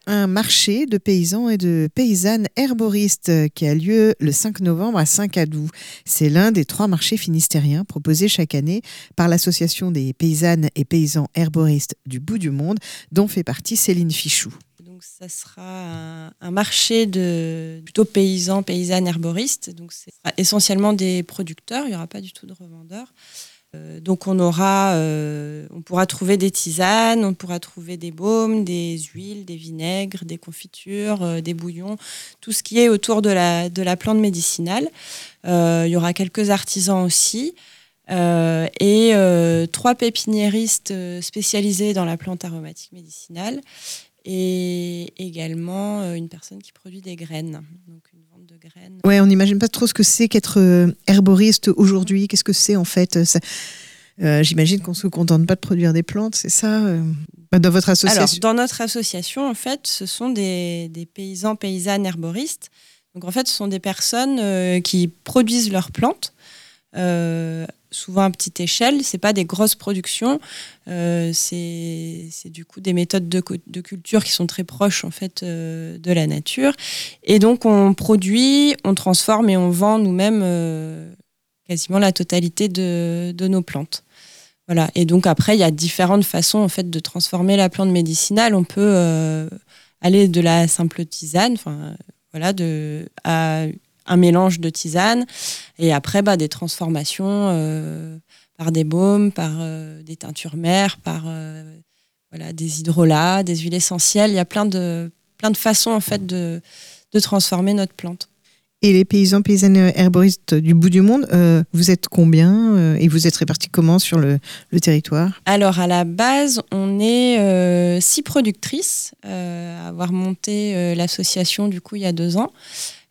Un marché de paysans et de paysannes herboristes qui a lieu le 5 novembre à Saint-Cadou. C'est l'un des 3 marchés finistériens proposés chaque année par l'association des paysannes et paysans herboristes du bout du monde, dont fait partie Céline Fichou. Donc ça sera un marché de plutôt paysans, paysannes herboristes. Donc c'est essentiellement des producteurs, il n'y aura pas du tout de revendeurs. Donc on pourra trouver des tisanes, on pourra trouver des baumes, des huiles, des vinaigres, des confitures, des bouillons, tout ce qui est autour de la plante médicinale. Il y aura quelques artisans aussi et 3 pépiniéristes spécialisés dans la plante aromatique médicinale et également une personne qui produit des graines. Donc une vente de graines. Ouais, on n'imagine pas trop ce que c'est qu'être herboriste aujourd'hui. Qu'est-ce que c'est en fait j'imagine qu'on ne se contente pas de produire des plantes, c'est ça dans votre association? Alors, dans notre association, en fait, ce sont des paysans, paysannes herboristes. Donc, en fait, ce sont des personnes qui produisent leurs plantes, souvent à petite échelle. C'est pas des grosses productions. C'est du coup des méthodes de culture qui sont très proches, en fait, de la nature. Et donc, on produit, on transforme et on vend nous-mêmes quasiment la totalité de nos plantes. Voilà. Et donc après, il y a différentes façons en fait de transformer la plante médicinale. On peut aller de la simple tisane, voilà, à un mélange de tisane, et après des transformations par des baumes, par des teintures mères, par voilà, des hydrolats, des huiles essentielles. Il y a plein de façons en fait de transformer notre plante. Et les paysans, paysannes herboristes du bout du monde, vous êtes combien et vous êtes répartis comment sur le territoire? Alors, à la base, on est 6 productrices à avoir monté l'association du coup il y a 2 ans.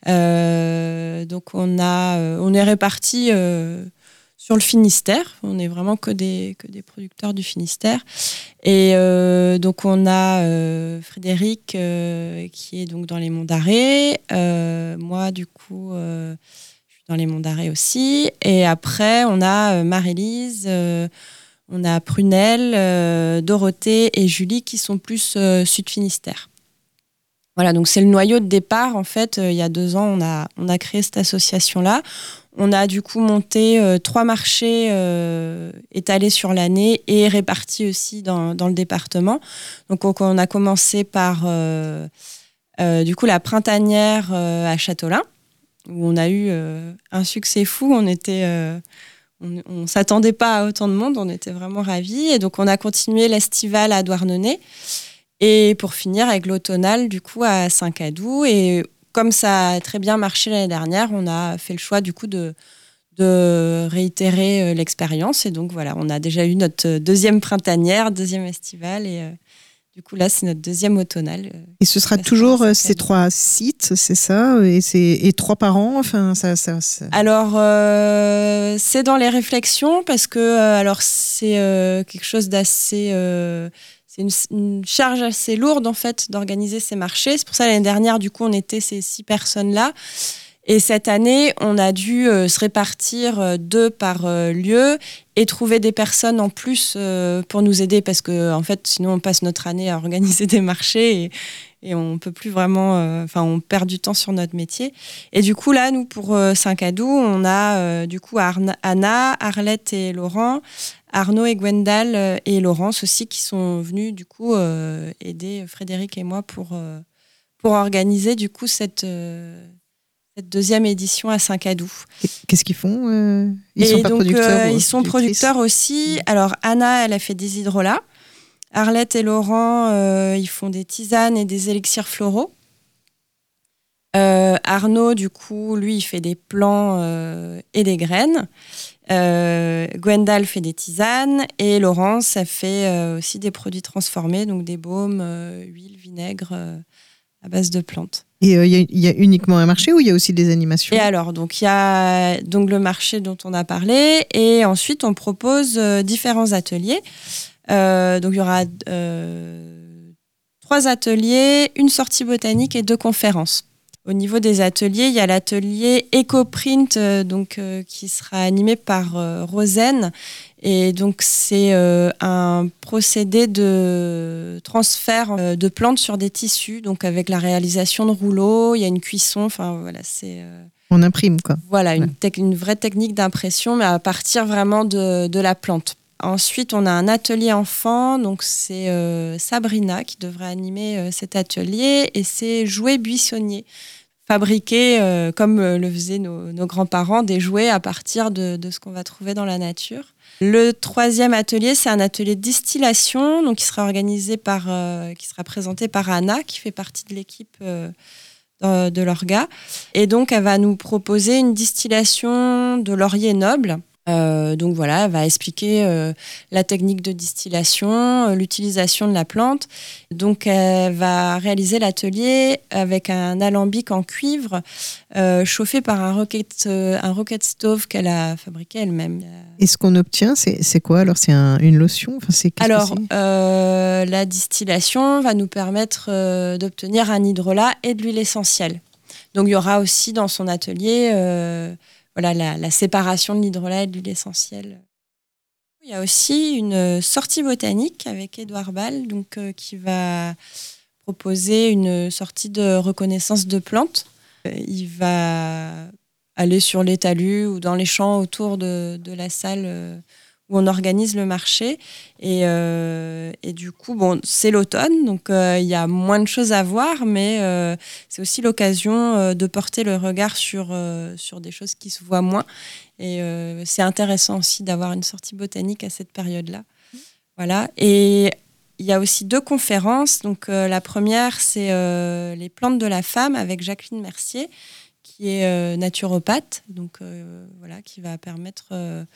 Donc, on est répartis sur le Finistère. On n'est vraiment que des producteurs du Finistère. Et donc, on a Frédéric qui est donc dans les Monts d'Arrée. Moi, du coup, je suis dans les Monts d'Arrée aussi. Et après, on a Marie-Lise, on a Prunelle, Dorothée et Julie qui sont plus Sud-Finistère. Voilà, donc c'est le noyau de départ. En fait, il y a 2 ans, on a créé cette association-là. On a du coup monté 3 marchés étalés sur l'année et répartis aussi dans le département. Donc on a commencé par du coup la printanière à Châteaulin, où on a eu un succès fou. On s'attendait pas à autant de monde, on était vraiment ravis. Et donc on a continué l'estivale à Douarnenez. Et pour finir avec l'automnal, du coup, à Saint-Cadou. Et comme ça a très bien marché l'année dernière, on a fait le choix, du coup, de réitérer l'expérience. Et donc, voilà, on a déjà eu notre 2e printanière, 2e estivale. Et du coup, là, c'est notre 2e automnal. Et ce sera toujours ces 3 sites, c'est ça? Et 3 par an? Enfin, ça... Alors, c'est dans les réflexions parce que alors, c'est quelque chose d'assez... c'est une charge assez lourde, en fait, d'organiser ces marchés. C'est pour ça, l'année dernière, du coup, on était ces 6 personnes-là. Et cette année, on a dû se répartir 2 par lieu et trouver des personnes en plus pour nous aider parce que, en fait, sinon, on passe notre année à organiser des marchés et on peut plus vraiment... on perd du temps sur notre métier. Et du coup, là, nous, pour Saint-Cadou, on a du coup Anna, Arlette et Laurent, Arnaud et Gwendal et Laurence aussi qui sont venus du coup aider Frédéric et moi pour organiser du coup cette 2e édition à Saint-Cadou. Qu'est-ce qu'ils font Ils sont pas producteurs ils sont producteurs aussi. Alors Anna, elle a fait des hydrolats. Arlette et Laurent, ils font des tisanes et des élixirs floraux. Arnaud, du coup, lui, il fait des plants et des graines. Gwendal fait des tisanes et Laurence, elle fait aussi des produits transformés, donc des baumes, huile, vinaigre à base de plantes. Et il y a uniquement un marché ou il y a aussi des animations? Et alors, donc il y a donc le marché dont on a parlé et ensuite on propose différents ateliers. Donc il y aura 3 ateliers, une sortie botanique et 2 conférences. Au niveau des ateliers, il y a l'atelier EcoPrint qui sera animé par Rosen Et donc, c'est un procédé de transfert de plantes sur des tissus, donc avec la réalisation de rouleaux, il y a une cuisson, enfin voilà, c'est... On imprime, quoi. Voilà, une vraie technique d'impression, mais à partir vraiment de la plante. Ensuite, on a un atelier enfant, donc c'est Sabrina qui devrait animer cet atelier, et c'est jouets buissonniers, fabriquer, comme le faisaient nos grands-parents, des jouets à partir de ce qu'on va trouver dans la nature. Le troisième atelier, c'est un atelier de distillation, donc qui sera organisé qui sera présenté par Anna, qui fait partie de l'équipe de l'Orga. Et donc, elle va nous proposer une distillation de laurier noble. Donc voilà, elle va expliquer la technique de distillation, l'utilisation de la plante. Donc elle va réaliser l'atelier avec un alambic en cuivre chauffé par un rocket stove qu'elle a fabriqué elle-même. Et ce qu'on obtient, c'est quoi alors? C'est une lotion? Alors, la distillation va nous permettre d'obtenir un hydrolat et de l'huile essentielle. Donc il y aura aussi dans son atelier la séparation de l'hydrolat et de l'huile essentielle. Il y a aussi une sortie botanique avec Édouard Ball, qui va proposer une sortie de reconnaissance de plantes. Il va aller sur les talus ou dans les champs autour de la salle où on organise le marché. Et du coup, c'est l'automne, donc il y a moins de choses à voir, mais c'est aussi l'occasion de porter le regard sur des choses qui se voient moins. Et c'est intéressant aussi d'avoir une sortie botanique à cette période-là. Voilà. Et il y a aussi 2 conférences. Donc, la première, c'est les plantes de la femme avec Jacqueline Mercier, qui est naturopathe, qui va permettre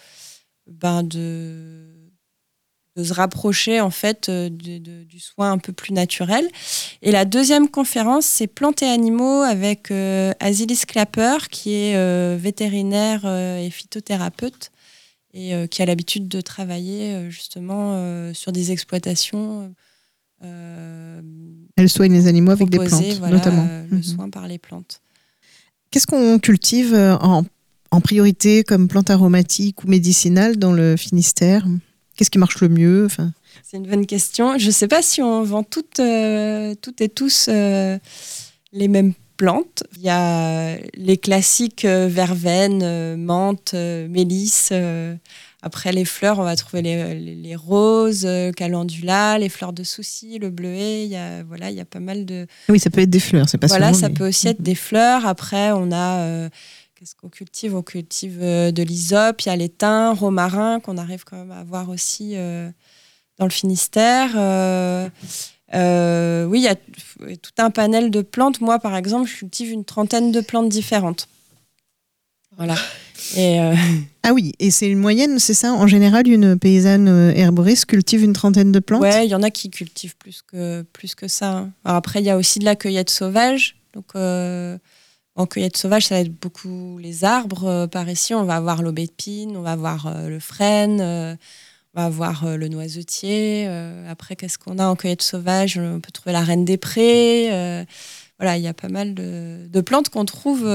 de se rapprocher en fait du soin un peu plus naturel. Et la deuxième conférence, c'est plantes et animaux avec Azilis Clapper, qui est vétérinaire et phytothérapeute et qui a l'habitude de travailler justement sur des exploitations. Elle soigne les animaux avec des plantes, notamment. Le soin par les plantes. Qu'est-ce qu'on cultive en priorité comme plantes aromatiques ou médicinales dans le Finistère? Qu'est-ce qui marche le mieux? C'est une bonne question. Je ne sais pas si on vend toutes et tous les mêmes plantes. Il y a les classiques verveine, menthe, mélisse. Après les fleurs, on va trouver les roses, calendula, les fleurs de souci, le bleuet. Il y a pas mal de... Oui, ça peut être des fleurs, c'est pas Voilà, souvent, ça peut aussi être des fleurs. Après, on a... qu'est-ce qu'on cultive? On cultive de l'hysope, il y a les thym, romarin, qu'on arrive quand même à avoir aussi dans le Finistère. Oui, il y a tout un panel de plantes. Moi, par exemple, je cultive une 30aine de plantes différentes. Voilà. Et Ah oui, et c'est une moyenne, c'est ça? En général, une paysanne herboriste cultive une 30aine de plantes? Ouais, il y en a qui cultivent plus que ça. Hein. Alors après, il y a aussi de la cueillette sauvage. Donc, en cueillette sauvage, ça va être beaucoup les arbres. Par ici, on va avoir l'aubépine, on va avoir le frêne, on va avoir le noisetier. Après, qu'est-ce qu'on a en cueillette sauvage? On peut trouver la reine des prés. Voilà, il y a pas mal de plantes qu'on trouve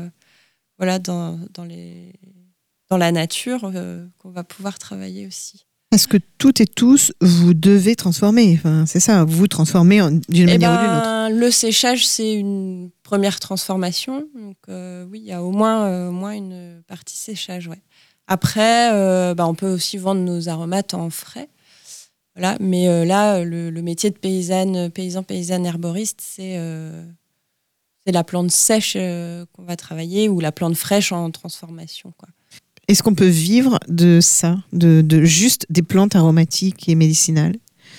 dans la nature qu'on va pouvoir travailler aussi. Est-ce que toutes et tous, vous devez transformer? C'est ça, vous vous transformez d'une manière ou d'une autre? Le séchage, c'est une première transformation. Donc, oui, il y a au moins une partie séchage. Ouais. Après, on peut aussi vendre nos aromates en frais. Voilà. Mais là, le métier de paysan herboriste, c'est la plante sèche qu'on va travailler ou la plante fraîche en transformation, quoi. Est-ce qu'on peut vivre de ça, de juste des plantes aromatiques et médicinales?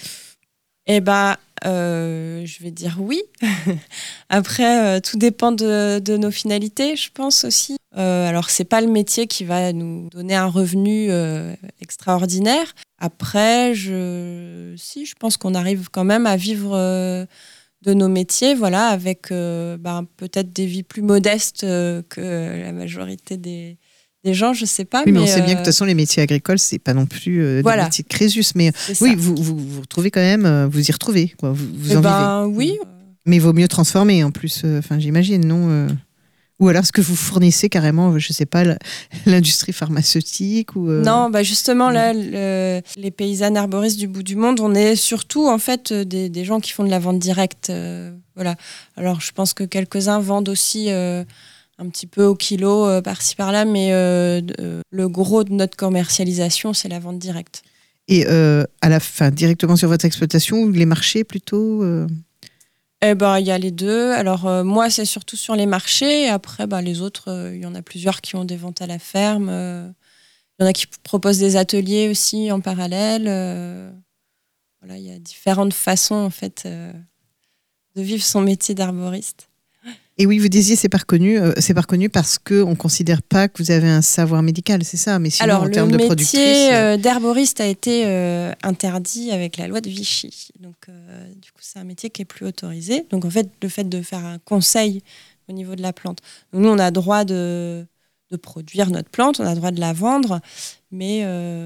Je vais dire oui. Après, tout dépend de nos finalités, je pense aussi. Alors, c'est pas le métier qui va nous donner un revenu extraordinaire. Après, je pense qu'on arrive quand même à vivre de nos métiers, voilà, avec peut-être des vies plus modestes que la majorité des gens, je sais pas. Oui, mais on sait bien que de toute façon, les métiers agricoles, c'est pas non plus des métiers de Crésus. Mais oui, vous retrouvez quand même, vous y retrouvez, quoi. Vous en vivez. Oui. Mais il vaut mieux transformer en plus, j'imagine, non? Ou alors est-ce que vous fournissez carrément, je ne sais pas, l'industrie pharmaceutique ou Non, justement, là, les paysannes herboristes du bout du monde, on est surtout en fait des gens qui font de la vente directe. Voilà. Alors, je pense que quelques-uns vendent aussi un petit peu au kilo par-ci par-là, mais le gros de notre commercialisation, c'est la vente directe. Et à la fin, directement sur votre exploitation ou les marchés plutôt Eh ben, il y a les deux. Alors, moi, c'est surtout sur les marchés. Et après, les autres, il y en a plusieurs qui ont des ventes à la ferme. Il y en a qui proposent des ateliers aussi en parallèle. Voilà, il y a différentes façons, en fait, de vivre son métier d'arboriste. Et oui, vous disiez c'est pas reconnu parce qu'on ne considère pas que vous avez un savoir médical, c'est ça. Mais sinon, alors, en termes de productrice... le métier d'herboriste a été interdit avec la loi de Vichy. Donc, du coup, c'est un métier qui est plus autorisé. Donc, en fait, le fait de faire un conseil au niveau de la plante. Donc, nous, on a droit de produire notre plante, on a droit de la vendre, mais...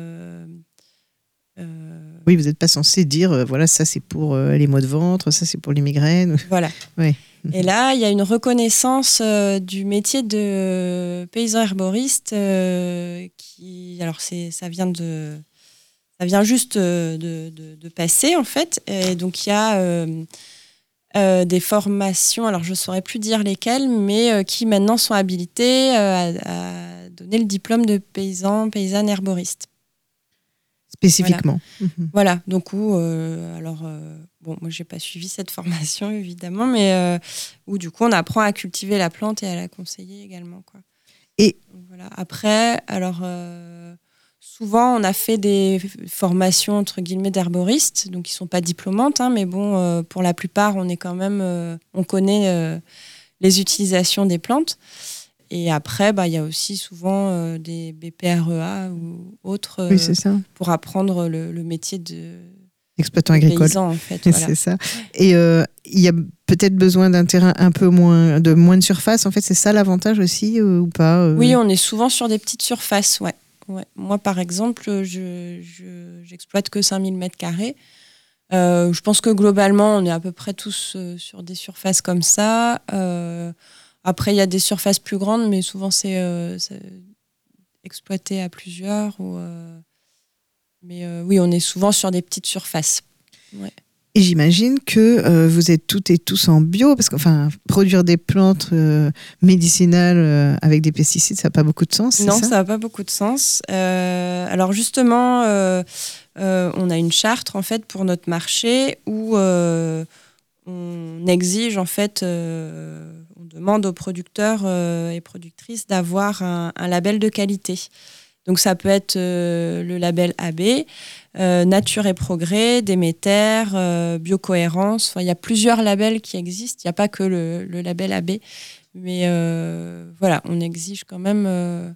Oui, vous n'êtes pas censé dire, voilà, ça c'est pour les maux de ventre, ça c'est pour les migraines. Voilà. Oui. Et là, il y a une reconnaissance du métier de paysan herboriste qui, alors ça vient juste de passer en fait. Et donc il y a des formations, alors je ne saurais plus dire lesquelles, mais qui maintenant sont habilitées à donner le diplôme de paysanne herboriste. Spécifiquement. Voilà, donc bon, moi j'ai pas suivi cette formation évidemment, mais où du coup on apprend à cultiver la plante et à la conseiller également, quoi. Et donc, voilà. Après, alors souvent on a fait des formations entre guillemets d'herboristes, donc qui sont pas diplômantes, hein, mais bon, pour la plupart on est quand même, on connaît les utilisations des plantes. Et après, il y a aussi souvent des BPREA ou autres oui, c'est ça. pour apprendre le métier exploitant agricole. Paysan, en fait. Voilà. C'est ça. Et il y a peut-être besoin d'un terrain un peu moins de surface. En fait, c'est ça l'avantage aussi ou pas Oui, on est souvent sur des petites surfaces, ouais. Moi, par exemple, j'exploite que 5000 m². Je pense que globalement, on est à peu près tous sur des surfaces comme ça. Après, il y a des surfaces plus grandes, mais souvent, c'est exploité à plusieurs. Mais oui, on est souvent sur des petites surfaces. Ouais. Et j'imagine que vous êtes toutes et tous en bio, parce que produire des plantes médicinales avec des pesticides, ça n'a pas beaucoup de sens, c'est ça ? Non, ça n'a pas beaucoup de sens. Alors justement, on a une charte en fait pour notre marché où on exige en fait, on demande aux producteurs et productrices d'avoir un label de qualité. Donc ça peut être le label AB, Nature et Progrès, Déméter, Biocohérence. Enfin, il y a plusieurs labels qui existent. Il n'y a pas que le label AB. Mais voilà, on exige quand même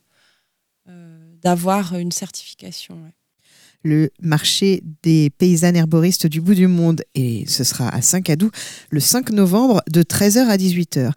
d'avoir une certification. Ouais. Le marché des paysannes herboristes du bout du monde, et ce sera à Saint-Cadou, le 5 novembre de 13h à 18h.